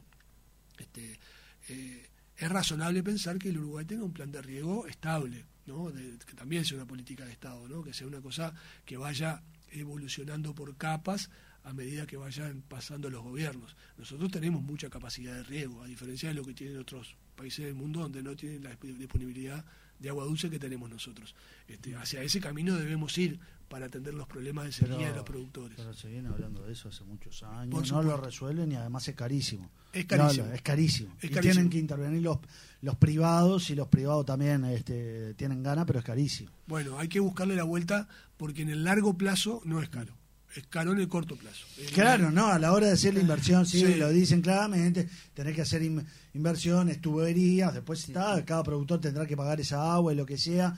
Este, eh, es razonable pensar que el Uruguay tenga un plan de riego estable, ¿no? De, que también sea una política de Estado, ¿no? Que sea una cosa que vaya evolucionando por capas a medida que vayan pasando los gobiernos. Nosotros tenemos mucha capacidad de riego, a diferencia de lo que tienen otros países del mundo donde no tienen la disponibilidad de agua dulce que tenemos nosotros. Este, hacia ese camino debemos ir para atender los problemas de sequía Pero- de los productores. Pero se viene hablando de eso hace muchos años, Por no supuesto. lo resuelven y además es carísimo. Es carísimo. No, es carísimo. Es y carísimo. tienen que intervenir los, los privados, y los privados también este, tienen ganas, pero es carísimo. Bueno, hay que buscarle la vuelta porque en el largo plazo no es caro. Es caro en el corto plazo. El- Claro, no, a la hora de hacer la inversión, sí, Sí. lo dicen claramente, tenés que hacer in- inversiones, tuberías, después está, cada productor tendrá que pagar esa agua y lo que sea,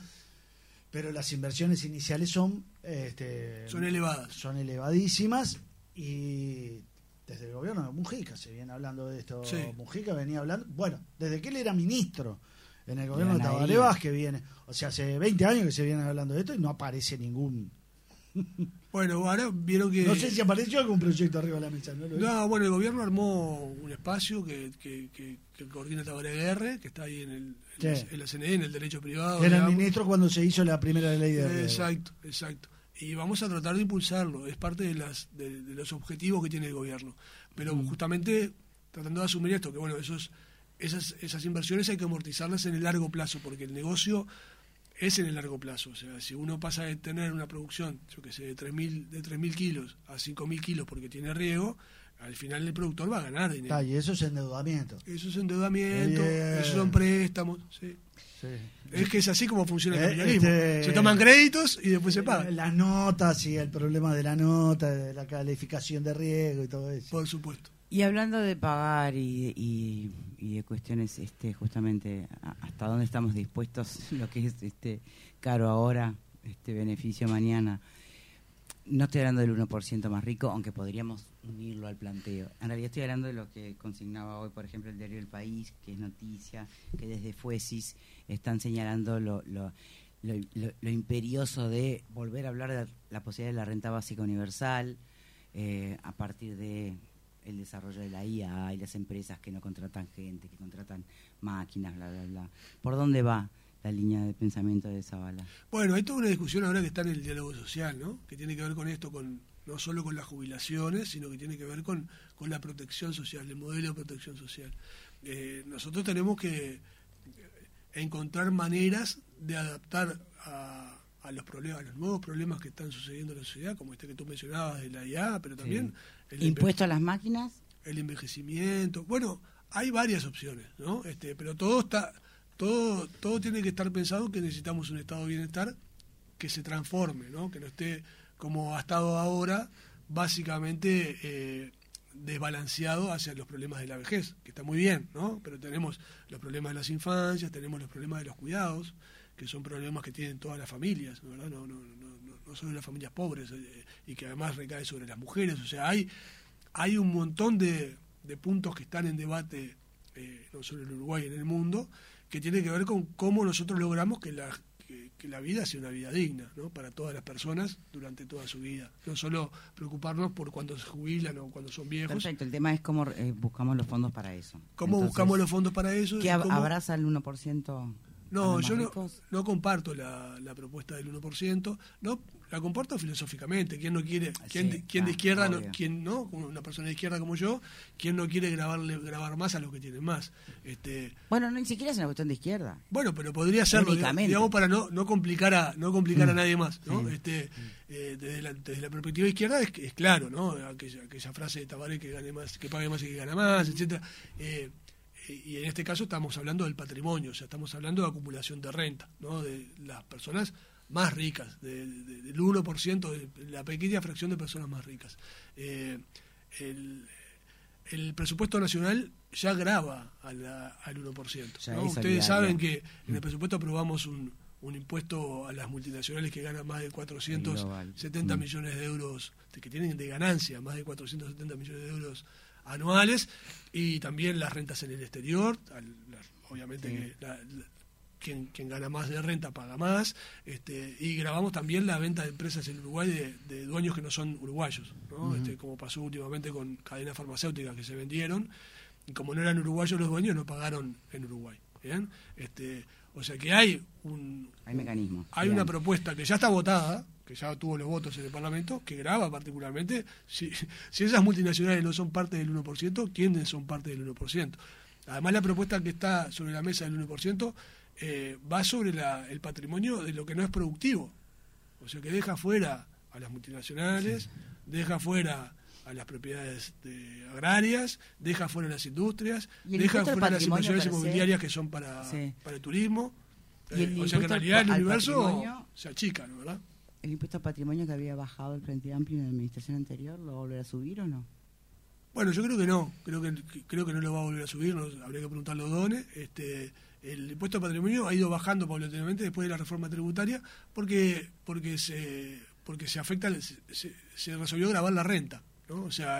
pero las inversiones iniciales son este, Son elevadas. son elevadísimas, y desde el gobierno de Mujica se viene hablando de esto. Sí. Mujica venía hablando, bueno, desde que él era ministro en el gobierno de Bien ahí. Tabaré Vázquez viene, o sea, hace veinte años que se viene hablando de esto y no aparece ningún Bueno, ahora vieron que... No sé si apareció algún proyecto arriba de la mesa, ¿no? No, bueno, el gobierno armó un espacio que, que, que, que coordina Tabaré Guerre, que está ahí en, el, sí. en, la, en la C N E, en el derecho privado. Era el digamos. ministro cuando se hizo la primera ley de riego. Exacto, exacto. Y vamos a tratar de impulsarlo, es parte de, las, de, de los objetivos que tiene el gobierno. Pero mm. justamente tratando de asumir esto, que bueno, esos, esas, esas inversiones hay que amortizarlas en el largo plazo, porque el negocio es en el largo plazo. O sea, si uno pasa de tener una producción, yo que sé, de tres mil de tres mil kilos a cinco mil kilos porque tiene riego, al final el productor va a ganar dinero. Ah, y eso es endeudamiento. Eso es endeudamiento, Yeah. esos son préstamos, sí. Sí. Es que es así como funciona el Eh, capitalismo. este, se toman créditos y después se pagan. Las notas y el problema de la nota, de la calificación de riesgo y todo eso. Por supuesto. Y hablando de pagar y, y, y de cuestiones, este, justamente, a- hasta dónde estamos dispuestos, lo que es este caro ahora, este beneficio mañana. No estoy hablando del uno por ciento más rico, aunque podríamos unirlo al planteo. En realidad estoy hablando de lo que consignaba hoy, por ejemplo, el diario El País, que es noticia, que desde Fuesis están señalando lo, lo, lo, lo- lo imperioso de volver a hablar de la posibilidad de la renta básica universal, eh, a partir de el desarrollo de la I A y las empresas que no contratan gente, que contratan máquinas, bla, bla, bla. ¿Por dónde va la línea de pensamiento de Zavala? Bueno, hay toda una discusión ahora que está en el diálogo social, ¿no? Que tiene que ver con esto, con no solo con las jubilaciones, sino que tiene que ver con, con la protección social, el modelo de protección social. Eh, nosotros tenemos que encontrar maneras de adaptar a, a los problemas, a los nuevos problemas que están sucediendo en la sociedad, como este que tú mencionabas de la I A, pero también el, ¿Impuesto a las máquinas? el envejecimiento. Bueno, hay varias opciones, ¿no? Este, pero todo está, todo, todo tiene que estar pensado que necesitamos un estado de bienestar que se transforme, ¿no? Que no esté como ha estado ahora, básicamente eh, desbalanceado hacia los problemas de la vejez, que está muy bien, ¿no? Pero tenemos los problemas de las infancias, tenemos los problemas de los cuidados, que son problemas que tienen todas las familias, ¿verdad? No, no, no, no, no solo las familias pobres, eh, y que además recae sobre las mujeres. O sea, hay, hay un montón de, de puntos que están en debate, eh, no solo en Uruguay, en el mundo, que tiene que ver con cómo nosotros logramos que la, que, que la vida sea una vida digna, ¿no? Para todas las personas durante toda su vida. No solo preocuparnos por cuando se jubilan o cuando son viejos. Perfecto, el tema es cómo eh, buscamos los fondos para eso. ¿Cómo Entonces, buscamos los fondos para eso? ¿Qué ab- ¿Cómo? abraza el uno por ciento? No, yo no, no comparto la, la propuesta del uno por ciento. No, la comparto filosóficamente. ¿Quién no quiere, quién, Sí, quién de ah, izquierda, no, obvio. quién no, como una persona de izquierda como yo, quién no quiere grabarle, grabar más a los que tienen más? Este, Bueno, no, ni siquiera es una cuestión de izquierda. bueno, pero podría serlo, Únicamente. digamos, para no, no complicar a, no complicar Mm. a nadie más, ¿no? Sí. Este, eh, desde, la, desde la perspectiva izquierda es, es claro, ¿no? Aquella, aquella frase de Tabaré que gane más, que pague más y que gana más, etcétera. Eh, y en este caso estamos hablando del patrimonio, o sea, estamos hablando de acumulación de renta, ¿no? De las personas más ricas, de, de, del uno por ciento, de la pequeña fracción de personas más ricas. Eh, el, el presupuesto nacional ya grava a la, al uno por ciento. Ya ¿no? es Ustedes solidario. saben que en el presupuesto aprobamos un, un impuesto a las multinacionales que ganan más de cuatrocientos setenta Mm. millones de euros, de, que tienen de ganancia más de cuatrocientos setenta millones de euros anuales, y también las rentas en el exterior, al- la- obviamente Sí. que la- la- quien, quien gana más de renta paga más, este, y grabamos también la venta de empresas en Uruguay de, de dueños que no son uruguayos, ¿no? Ujú. Este, como pasó últimamente con cadenas farmacéuticas que se vendieron, y como no eran uruguayos los dueños, no pagaron en Uruguay. ¿Bien? Este, o sea que hay un, Hay mecanismos. hay Bien. una propuesta que ya está votada, que ya tuvo los votos en el Parlamento, que grava particularmente, si, si esas multinacionales no son parte del uno por ciento, ¿quiénes son parte del uno por ciento? Además, la propuesta que está sobre la mesa del uno por ciento eh, va sobre la, el patrimonio de lo que no es productivo. O sea, que deja fuera a las multinacionales, deja fuera a las propiedades de- agrarias, deja fuera las industrias, ¿Y el deja impuesto al fuera las patrimonio inversiones per se? inmobiliarias que son para, Sí. para el turismo. ¿Y el Eh, o sea que en impuesto al realidad el pa- al universo patrimonio? se achica, ¿no? ¿Verdad? ¿El impuesto al patrimonio que había bajado el Frente Amplio en la administración anterior lo va a volver a subir o no? Bueno, yo creo que no, creo que creo que no lo va a volver a subir, nos, habría que preguntarle a O'Donnell. Este, el impuesto al patrimonio ha ido bajando paulatinamente después de la reforma tributaria porque porque se porque se afecta, se, se resolvió grabar la renta, ¿no? O sea,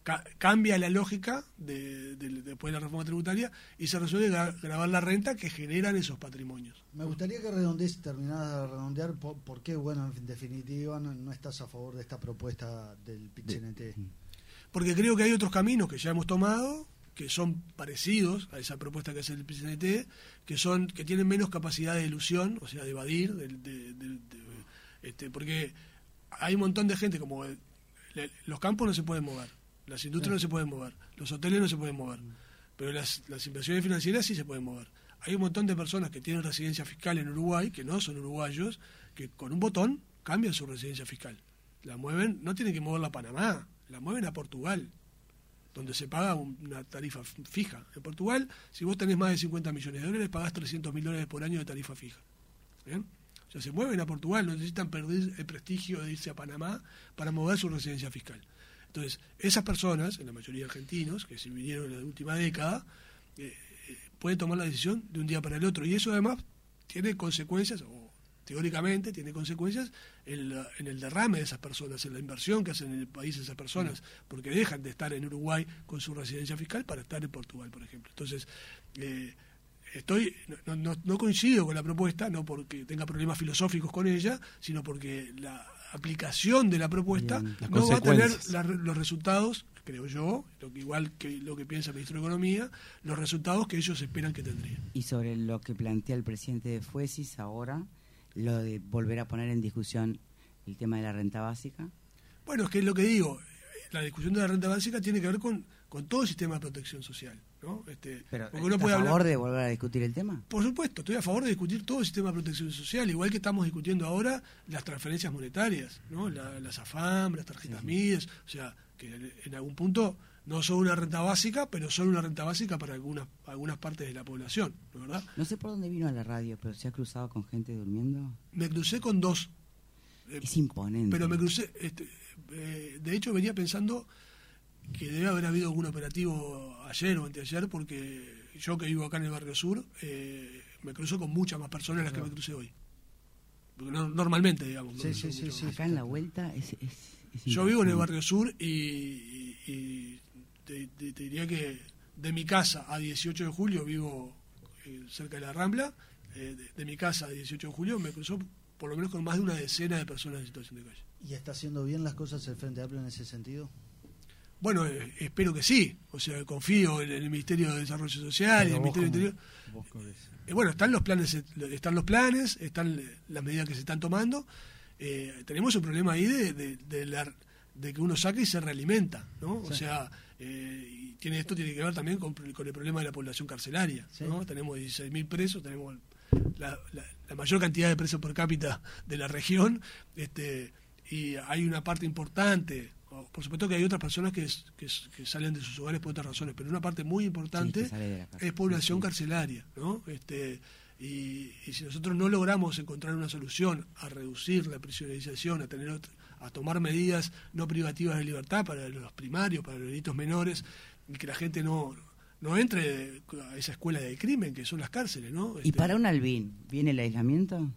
ca- cambia la lógica de, de, de, después de la reforma tributaria y se resuelve gra- gravar la renta que generan esos patrimonios. Me gustaría que redondees, terminaras de redondear por, por qué, bueno, en definitiva no, no estás a favor de esta propuesta del P I T C N T. Porque creo que hay otros caminos que ya hemos tomado que son parecidos a esa propuesta que hace el P C N T, que son que tienen menos capacidad de ilusión, o sea, de evadir, de, de, de, de, este, porque hay un montón de gente, como el, los campos no se pueden mover, las industrias no se pueden mover, los hoteles no se pueden mover, pero las, las inversiones financieras sí se pueden mover. Hay un montón de personas que tienen residencia fiscal en Uruguay, que no son uruguayos, que con un botón cambian su residencia fiscal. La mueven, no tienen que moverla a Panamá, la mueven a Portugal, donde se paga una tarifa fija. En Portugal, si vos tenés más de cincuenta millones de dólares, pagás trescientos mil dólares por año de tarifa fija. ¿Bien? O sea, se mueven a Portugal, no necesitan perder el prestigio de irse a Panamá para mover su residencia fiscal. Entonces, esas personas, en la mayoría argentinos, que se vinieron en la última década, eh, eh, pueden tomar la decisión de un día para el otro. Y eso además tiene consecuencias, o teóricamente tiene consecuencias en, la, en el derrame de esas personas, en la inversión que hacen en el país esas personas, porque dejan de estar en Uruguay con su residencia fiscal para estar en Portugal, por ejemplo. Entonces, eh, estoy no, no, no coincido con la propuesta, no porque tenga problemas filosóficos con ella, sino porque la aplicación de la propuesta Bien, no va a tener la, los resultados, creo yo, lo que, igual que lo que piensa el ministro de Economía, los resultados que ellos esperan que tendrían. Y sobre lo que plantea el presidente de Fuesis ahora, lo de volver a poner en discusión el tema de la renta básica. Bueno, es que es lo que digo, la discusión de la renta básica tiene que ver con, con todo el sistema de protección social, ¿no? Este, Pero, porque uno ¿estás puede a favor hablar... de volver a discutir el tema? Por supuesto, estoy a favor de discutir todo el sistema de protección social, igual que estamos discutiendo ahora las transferencias monetarias, ¿no? La, las AFAM, las tarjetas Sí, sí. MIDES, o sea, que en algún punto no son una renta básica, pero son una renta básica para algunas algunas partes de la población, ¿no es verdad? No sé por dónde vino a la radio, pero se ha cruzado con gente durmiendo. Me crucé con dos. eh, Es imponente. Pero me crucé, este, eh, de hecho venía pensando que debe haber habido algún operativo ayer o anteayer, porque yo que vivo acá en el barrio sur, eh, me cruzo con muchas más personas de las que me crucé hoy. Porque no, normalmente, digamos. Sí, me sí, cruzo sí, mucho sí. más. Acá en la vuelta es, es, es Yo vivo en el impresionante. barrio sur y, y- y te, te- te diría que de mi casa a dieciocho de julio vivo eh, cerca de la Rambla. Eh, de, de mi casa a dieciocho de julio me cruzó por lo menos con más de una decena de personas en situación de calle. ¿Y está haciendo bien las cosas el Frente Amplio en ese sentido? Bueno, eh, espero que sí. O sea, confío en, en el Ministerio de Desarrollo Social y en el Ministerio del Interior. Eh, bueno, están los planes, eh, están los planes, están eh, las medidas que se están tomando. Eh, tenemos un problema ahí de, de, de, la- de que uno saca y se realimenta, ¿no? O Sí. sea, eh, y tiene esto tiene que ver también con, con el problema de la población carcelaria, Sí. ¿no? Tenemos dieciséis mil presos, tenemos la, la- la mayor cantidad de presos per cápita de la región, este, y hay una parte importante. Por supuesto que hay otras personas que, es- que, es- que salen de sus hogares por otras razones, pero una parte muy importante Sí, que sale de la cárcel. es población Sí, sí. carcelaria, ¿no? Este, y, y si nosotros no logramos encontrar una solución a reducir la prisionerización, a tener ot- a tomar medidas no privativas de libertad para los primarios, para los delitos menores, y que la gente no no entre a esa escuela de crimen que son las cárceles, ¿no? ¿Y Este, para un albín, viene el aislamiento?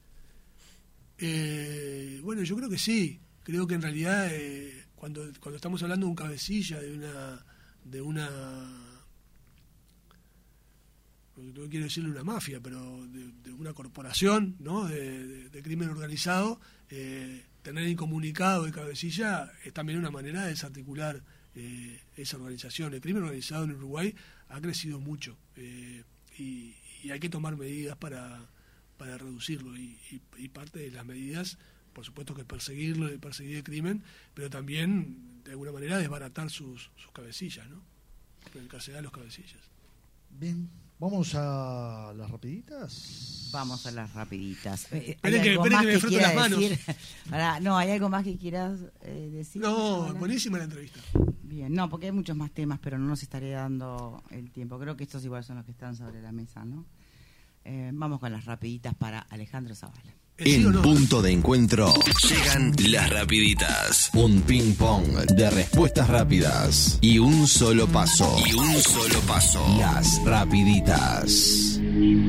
Eh, bueno, yo creo que sí. Creo que en realidad eh, cuando cuando estamos hablando de un cabecilla, de una de una no quiero decirle una mafia, pero de, de una corporación, ¿no? de, de- de crimen organizado, eh, tener incomunicado de cabecilla es también una manera de desarticular eh, esa organización. El crimen organizado en Uruguay ha crecido mucho eh, y, y hay que tomar medidas para, para reducirlo y, y- y parte de las medidas, por supuesto que perseguirlo y perseguir el crimen, pero también de alguna manera desbaratar sus, sus cabecillas, ¿no? Encarcelar los cabecillas. Bien, vamos a las rapiditas. Vamos a las rapiditas. Eh, ¿Hay Espere que- algo espere más que me froto quiera las manos. decir? Pará, no, ¿hay algo más que quieras eh, decir? No, Hola. buenísima la entrevista. Bien, no, porque hay muchos más temas, pero no nos estaré dando el tiempo. Creo que estos igual son los que están sobre la mesa, ¿no? Eh, vamos con las rapiditas para Alejandro Zavala. ¿Es sí En o no? Punto de Encuentro llegan las rapiditas. Un ping pong de respuestas rápidas y un solo paso. Y un solo paso. Las rapiditas.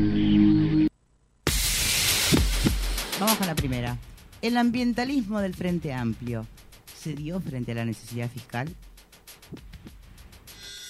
Vamos con la primera. El ambientalismo del Frente Amplio se dio frente a la necesidad fiscal.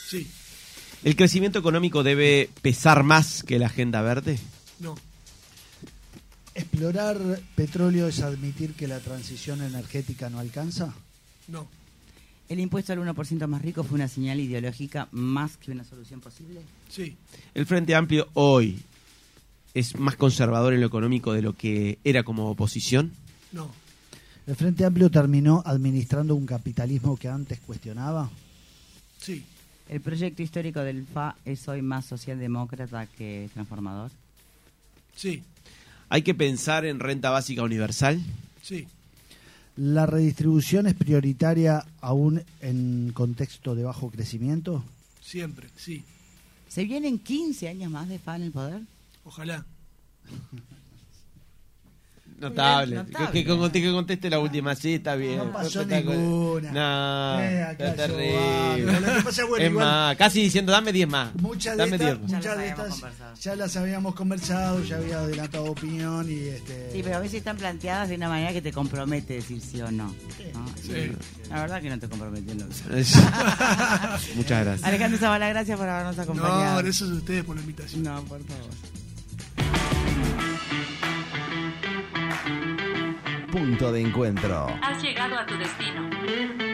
Sí, ¿El crecimiento económico debe pesar más que la agenda verde? no, ¿Explorar petróleo es admitir que la transición energética no alcanza? no, ¿El impuesto al uno por ciento más rico fue una señal ideológica más que una solución posible? sí, ¿El Frente Amplio hoy es más conservador en lo económico de lo que era como oposición? no, ¿El Frente Amplio terminó administrando un capitalismo que antes cuestionaba? sí, ¿El proyecto histórico del F A es hoy más socialdemócrata que transformador? sí, ¿Hay que pensar en renta básica universal? sí, ¿La redistribución es prioritaria aún en contexto de bajo crecimiento? siempre, sí, ¿Se vienen quince años más de F A en el poder? ojalá. Notable. notable. Que, que, que, que conteste la última, sí, está bien. No pasó Espectacular. ninguna. No, Eh, acá está yo terrible. hago. Lo que pasa es, bueno, es igual- más, casi diciendo, dame diez más. Muchas de, dame estas, diez más. Ya muchas las de habíamos estas conversado. ya las habíamos conversado, ya había adelantado opinión y este. Sí, pero a veces están planteadas de una manera que te compromete decir sí o no. ¿no? Sí. La verdad que no te compromete. No. Muchas gracias. Alejandro Zavala, gracias por habernos acompañado. No, eso es ustedes por la invitación. No, por favor. Punto de encuentro. Has llegado a tu destino.